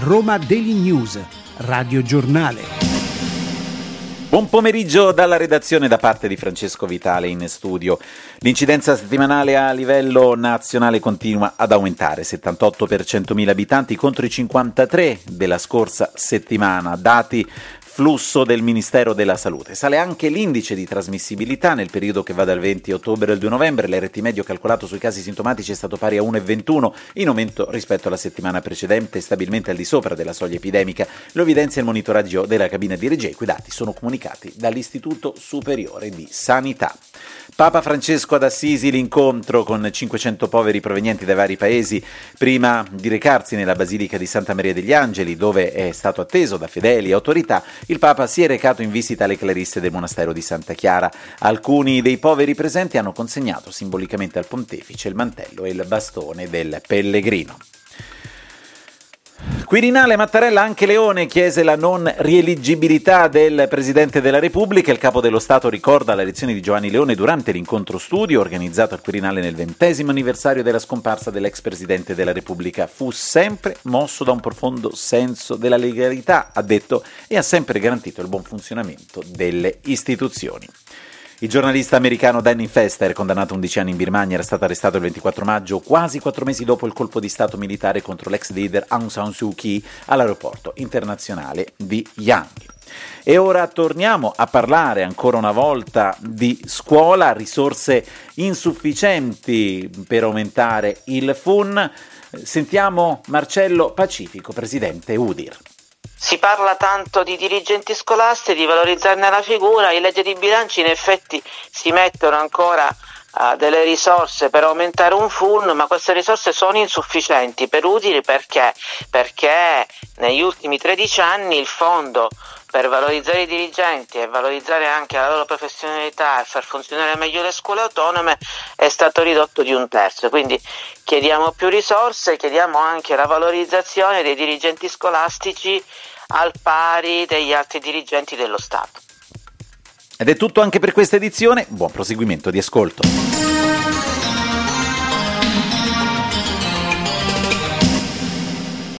Roma Daily News, Radio Giornale. Buon pomeriggio dalla redazione da parte di Francesco Vitale in studio. L'incidenza settimanale a livello nazionale continua ad aumentare, 78 per 100.000 abitanti contro i 53 della scorsa settimana, dati flusso del Ministero della Salute. Sale anche l'indice di trasmissibilità nel periodo che va dal 20 ottobre al 2 novembre. L'RT medio calcolato sui casi sintomatici è stato pari a 1,21, in aumento rispetto alla settimana precedente, stabilmente al di sopra della soglia epidemica. Lo evidenzia il monitoraggio della cabina di regia, i cui dati sono comunicati dall'Istituto Superiore di Sanità. Papa Francesco ad Assisi, l'incontro con 500 poveri provenienti dai vari paesi, prima di recarsi nella Basilica di Santa Maria degli Angeli, dove è stato atteso da fedeli e autorità. Il Papa si è recato in visita alle clarisse del monastero di Santa Chiara. Alcuni dei poveri presenti hanno consegnato simbolicamente al pontefice il mantello e il bastone del pellegrino. Quirinale Mattarella, anche Leone chiese la non rieliggibilità del Presidente della Repubblica. Il Capo dello Stato ricorda le lezioni di Giovanni Leone durante l'incontro studio organizzato al Quirinale nel 20° anniversario della scomparsa dell'ex Presidente della Repubblica. Fu sempre mosso da un profondo senso della legalità, ha detto, e ha sempre garantito il buon funzionamento delle istituzioni. Il giornalista americano Danny Fester, condannato a 11 anni in Birmania, era stato arrestato il 24 maggio, quasi 4 mesi dopo il colpo di stato militare contro l'ex leader Aung San Suu Kyi all'aeroporto internazionale di Yangon. E ora torniamo a parlare ancora una volta di scuola, risorse insufficienti per aumentare il FUN. Sentiamo Marcello Pacifico, presidente UDIR. Si parla tanto di dirigenti scolastici, di valorizzarne la figura. In legge di bilancio in effetti si mettono ancora delle risorse per aumentare un FUN, ma queste risorse sono insufficienti per UDIR perché negli ultimi 13 anni il fondo per valorizzare i dirigenti e valorizzare anche la loro professionalità e far funzionare meglio le scuole autonome è stato ridotto di 1/3. Quindi chiediamo più risorse, chiediamo anche la valorizzazione dei dirigenti scolastici al pari degli altri dirigenti dello Stato. Ed è tutto anche per questa edizione. Buon proseguimento di ascolto.